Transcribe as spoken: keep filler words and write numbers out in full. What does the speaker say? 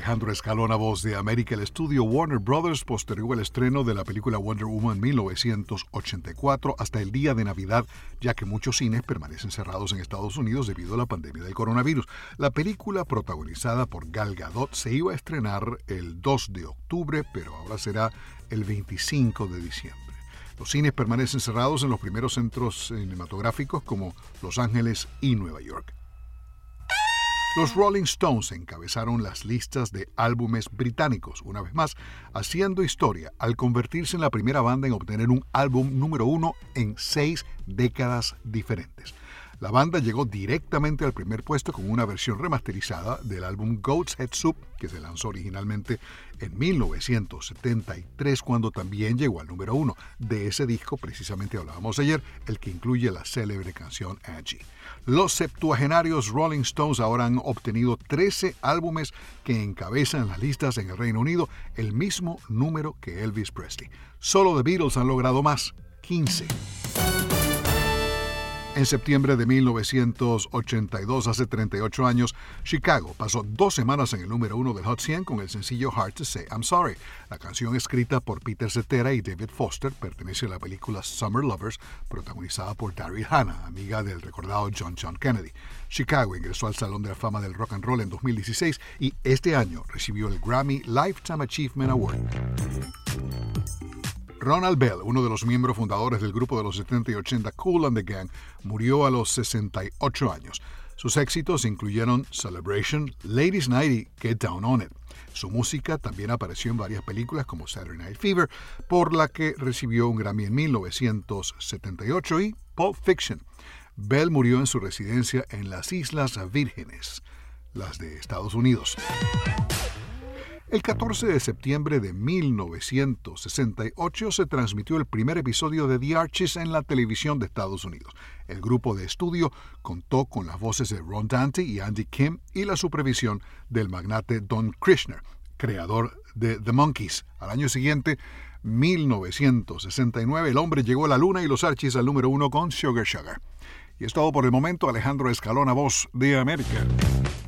Alejandro Escalona, voz de América. El estudio Warner Brothers postergó el estreno de la película Wonder Woman mil novecientos ochenta y cuatro hasta el día de Navidad, ya que muchos cines permanecen cerrados en Estados Unidos debido a la pandemia del coronavirus. La película, protagonizada por Gal Gadot, se iba a estrenar el dos de octubre, pero ahora será el veinticinco de diciembre. Los cines permanecen cerrados en los primeros centros cinematográficos como Los Ángeles y Nueva York. Los Rolling Stones encabezaron las listas de álbumes británicos, una vez más, haciendo historia al convertirse en la primera banda en obtener un álbum número uno en seis décadas diferentes. La banda llegó directamente al primer puesto con una versión remasterizada del álbum Goat's Head Soup, que se lanzó originalmente en mil novecientos setenta y tres, cuando también llegó al número uno. De ese disco precisamente hablábamos ayer, el que incluye la célebre canción Angie. Los septuagenarios Rolling Stones ahora han obtenido trece álbumes que encabezan las listas en el Reino Unido, el mismo número que Elvis Presley. Solo The Beatles han logrado más, quince. En septiembre de mil novecientos ochenta y dos, hace treinta y ocho años, Chicago pasó dos semanas en el número uno del Hot cien con el sencillo Hard to Say I'm Sorry. La canción, escrita por Peter Cetera y David Foster, pertenece a la película Summer Lovers, protagonizada por Daryl Hannah, amiga del recordado John John Kennedy. Chicago ingresó al Salón de la Fama del Rock and Roll en dos mil dieciséis y este año recibió el Grammy Lifetime Achievement Award. Ronald Bell, uno de los miembros fundadores del grupo de los setenta y ochenta Kool and the Gang, murió a los sesenta y ocho años. Sus éxitos incluyeron Celebration, Ladies Night y Get Down on It. Su música también apareció en varias películas como Saturday Night Fever, por la que recibió un Grammy en mil novecientos setenta y ocho, y Pulp Fiction. Bell murió en su residencia en las Islas Vírgenes, las de Estados Unidos. El catorce de septiembre de mil novecientos sesenta y ocho se transmitió el primer episodio de The Archies en la televisión de Estados Unidos. El grupo de estudio contó con las voces de Ron Dante y Andy Kim y la supervisión del magnate Don Kirshner, creador de The Monkees. Al año siguiente, mil novecientos sesenta y nueve, el hombre llegó a la luna y los Archies al número uno con Sugar Sugar. Y es todo por el momento. Alejandro Escalona, voz de América.